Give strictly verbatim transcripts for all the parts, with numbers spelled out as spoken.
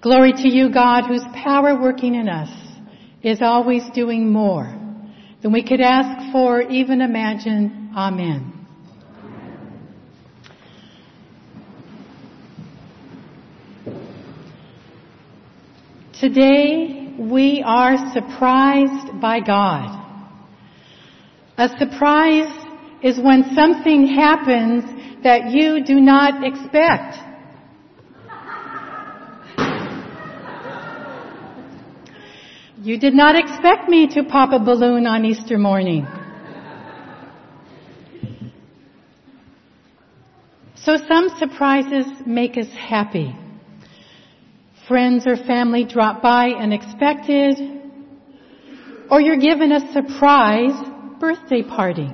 Glory to you, God, whose power working in us is always doing more than we could ask for, even imagine. Amen. Today, we are surprised by God. A surprise is when something happens that you do not expect. You did not expect me to pop a balloon on Easter morning. So some surprises make us happy. Friends or family drop by unexpected, or you're given a surprise birthday party.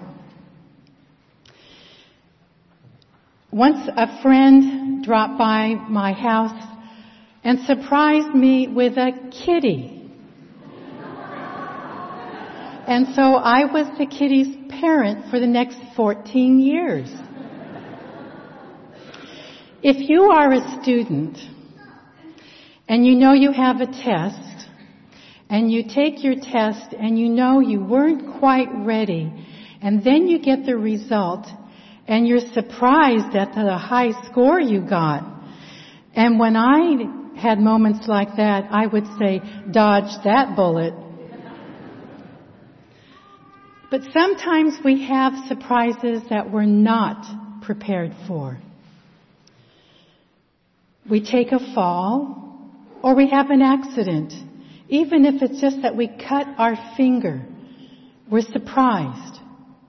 Once a friend dropped by my house and surprised me with a kitty. And so I was the kitty's parent for the next fourteen years. If you are a student and you know you have a test, and you take your test and you know you weren't quite ready, and then you get the result and you're surprised at the high score you got. And when I had moments like that, I would say, dodge that bullet. But sometimes we have surprises that we're not prepared for. We take a fall, or we have an accident. Even if it's just that we cut our finger, we're surprised.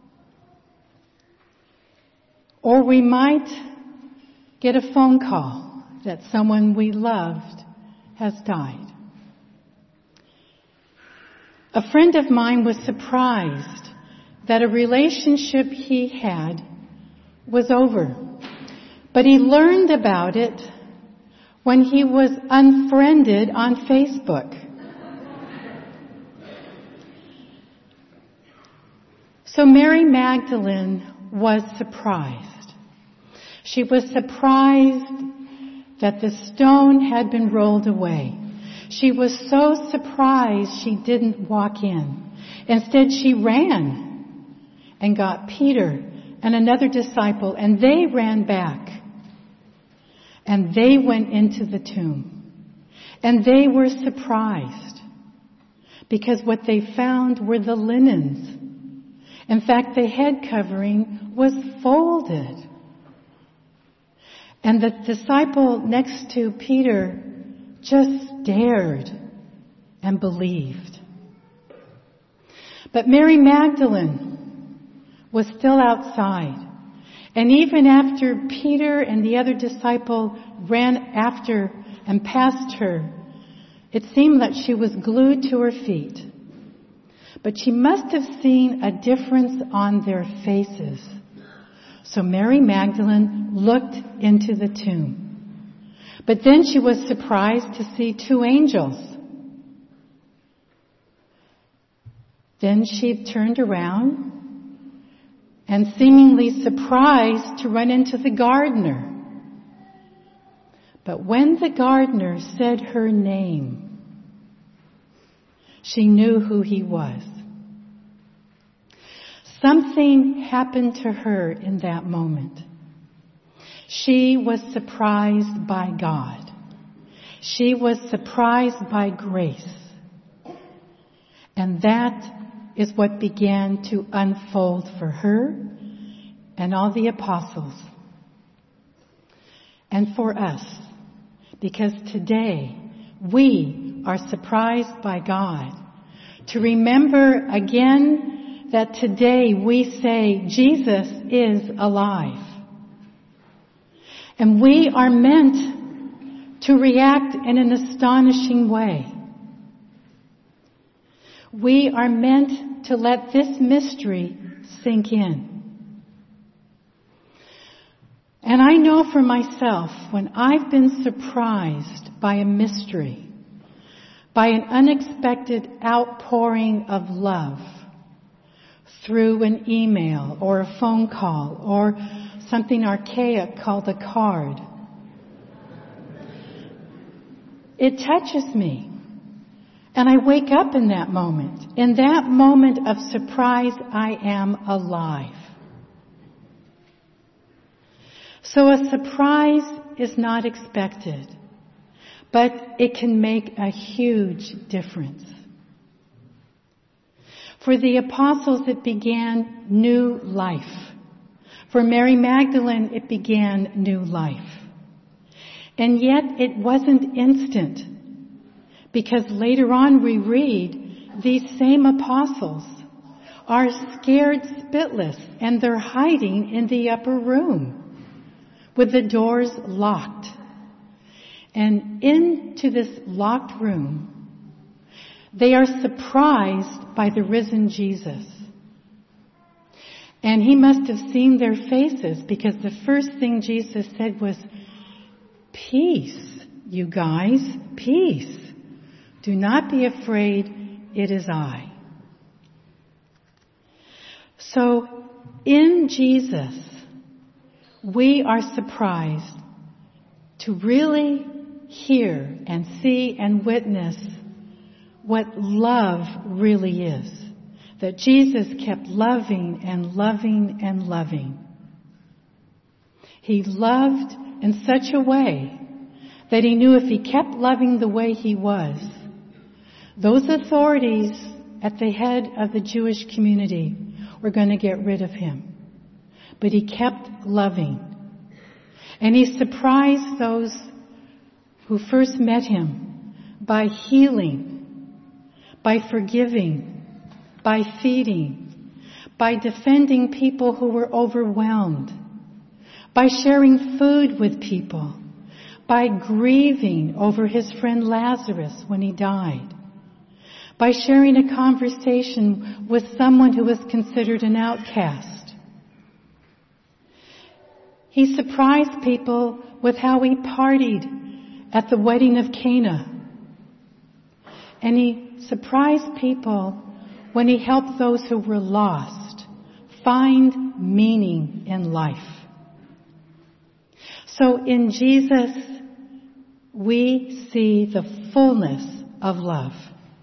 Or we might get a phone call that someone we loved has died. A friend of mine was surprised that a relationship he had was over. But he learned about it when he was unfriended on Facebook. So Mary Magdalene was surprised. She was surprised that the stone had been rolled away. She was so surprised she didn't walk in. Instead, she ran and got Peter and another disciple, and they ran back. And they went into the tomb. And they were surprised because what they found were the linens. In fact, the head covering was folded. And the disciple next to Peter just stared and believed. But Mary Magdalene was still outside. And even after Peter and the other disciple ran after and past her, it seemed that she was glued to her feet. But she must have seen a difference on their faces. So Mary Magdalene looked into the tomb. But then she was surprised to see two angels. Then she turned around and seemingly surprised to run into the gardener. But when the gardener said her name, she knew who he was. Something happened to her in that moment. She was surprised by God. She was surprised by grace. And that is what began to unfold for her and all the apostles. And for us, because today we are surprised by God. To remember again that today we say Jesus is alive. And we are meant to react in an astonishing way. We are meant to let this mystery sink in. And I know for myself, when I've been surprised by a mystery, by an unexpected outpouring of love through an email or a phone call or something archaic called a card, it touches me. And I wake up in that moment. In that moment of surprise, I am alive. So a surprise is not expected, but it can make a huge difference. For the apostles, it began new life. For Mary Magdalene, it began new life. And yet it wasn't instant, because later on we read these same apostles are scared spitless and they're hiding in the upper room with the doors locked. And into this locked room, they are surprised by the risen Jesus. And he must have seen their faces, because the first thing Jesus said was, "Peace, you guys, peace. Do not be afraid, it is I." So, in Jesus, we are surprised to really hear and see and witness what love really is. That Jesus kept loving and loving and loving. He loved in such a way that he knew if he kept loving the way he was, those authorities at the head of the Jewish community were going to get rid of him. But he kept loving. And he surprised those who first met him by healing, by forgiving, by feeding, by defending people who were overwhelmed, by sharing food with people, by grieving over his friend Lazarus when he died, by sharing a conversation with someone who was considered an outcast. He surprised people with how he partied at the wedding of Cana. And he surprised people when he helped those who were lost find meaning in life. So in Jesus, we see the fullness of love.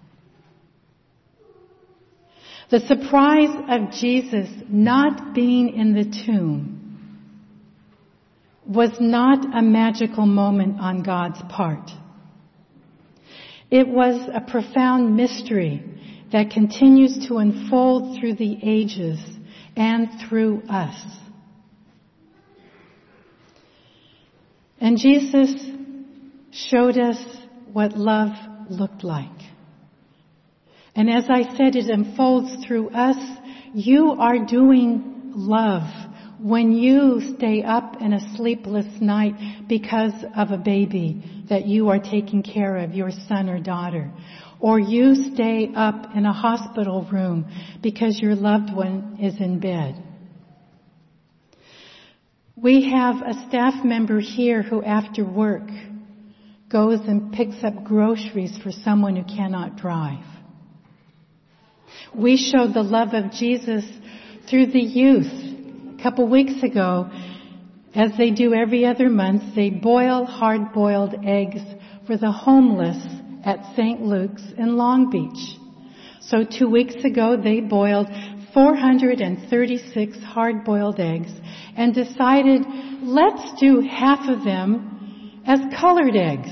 The surprise of Jesus not being in the tomb was not a magical moment on God's part. It was a profound mystery that continues to unfold through the ages and through us. And Jesus showed us what love looked like. And as I said, it unfolds through us. You are doing love when you stay up in a sleepless night because of a baby that you are taking care of, your son or daughter. Or you stay up in a hospital room because your loved one is in bed. We have a staff member here who after work goes and picks up groceries for someone who cannot drive. We show the love of Jesus through the youth. A couple weeks ago, as they do every other month, they boil hard-boiled eggs for the homeless at Saint Luke's in Long Beach. So two weeks ago, they boiled four hundred thirty-six hard-boiled eggs and decided, let's do half of them as colored eggs.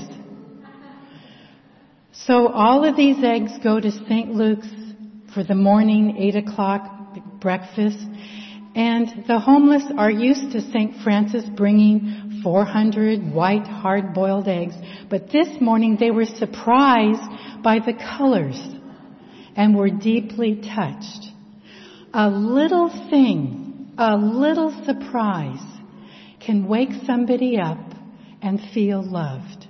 So all of these eggs go to Saint Luke's for the morning eight o'clock breakfast. And the homeless are used to Saint Francis bringing four hundred white hard-boiled eggs. But this morning they were surprised by the colors and were deeply touched. A little thing, a little surprise can wake somebody up and feel loved.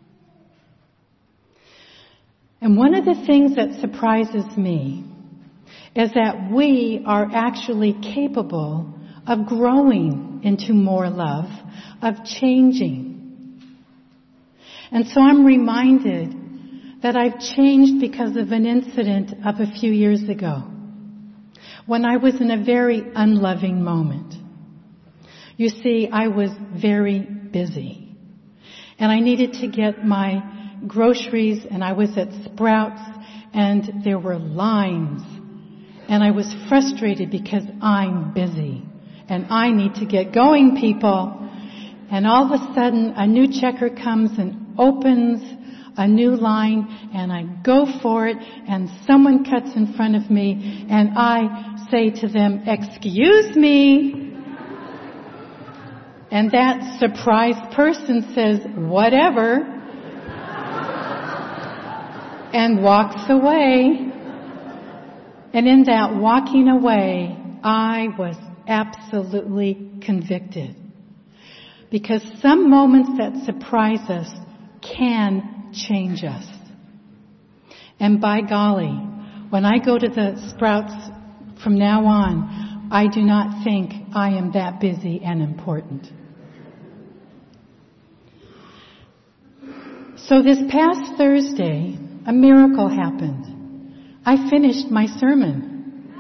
And one of the things that surprises me is that we are actually capable of growing into more love, of changing. And so I'm reminded that I've changed because of an incident of a few years ago, when I was in a very unloving moment. You see, I was very busy, and I needed to get my groceries and I was at Sprouts and there were lines. And I was frustrated because I'm busy and I need to get going, people. And all of a sudden a new checker comes and opens a new line and I go for it and someone cuts in front of me and I say to them, "Excuse me." And that surprised person says, "Whatever," and walks away. And in that walking away, I was absolutely convicted. Because some moments that surprise us can change us. And by golly, when I go to the Sprouts from now on, I do not think I am that busy and important. So this past Thursday, a miracle happened. I finished my sermon.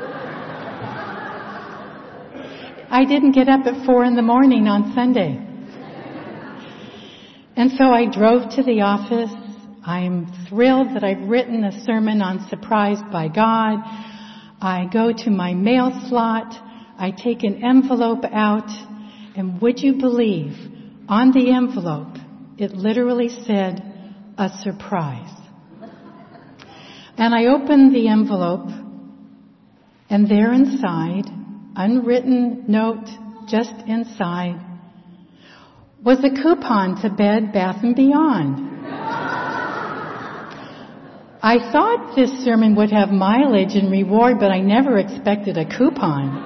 I didn't get up at four in the morning on Sunday. And so I drove to the office. I'm thrilled that I've written a sermon on Surprised by God. I go to my mail slot. I take an envelope out. And would you believe, on the envelope, it literally said, "A surprise." And I opened the envelope, and there inside, unwritten note just inside, was a coupon to Bed Bath and Beyond. I thought this sermon would have mileage and reward, but I never expected a coupon.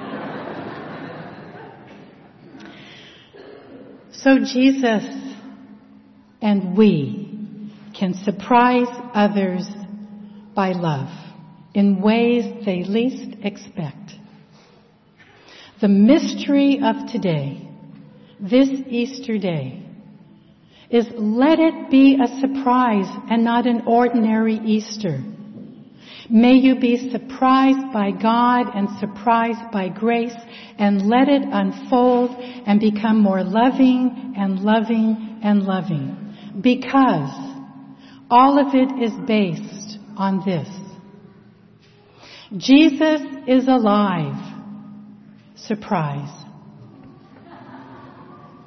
So Jesus and we can surprise others by love in ways they least expect. The mystery of today, this Easter day, is let it be a surprise and not an ordinary Easter. May you be surprised by God and surprised by grace, and let it unfold and become more loving and loving and loving. Because all of it is based on this. Jesus is alive. Surprise.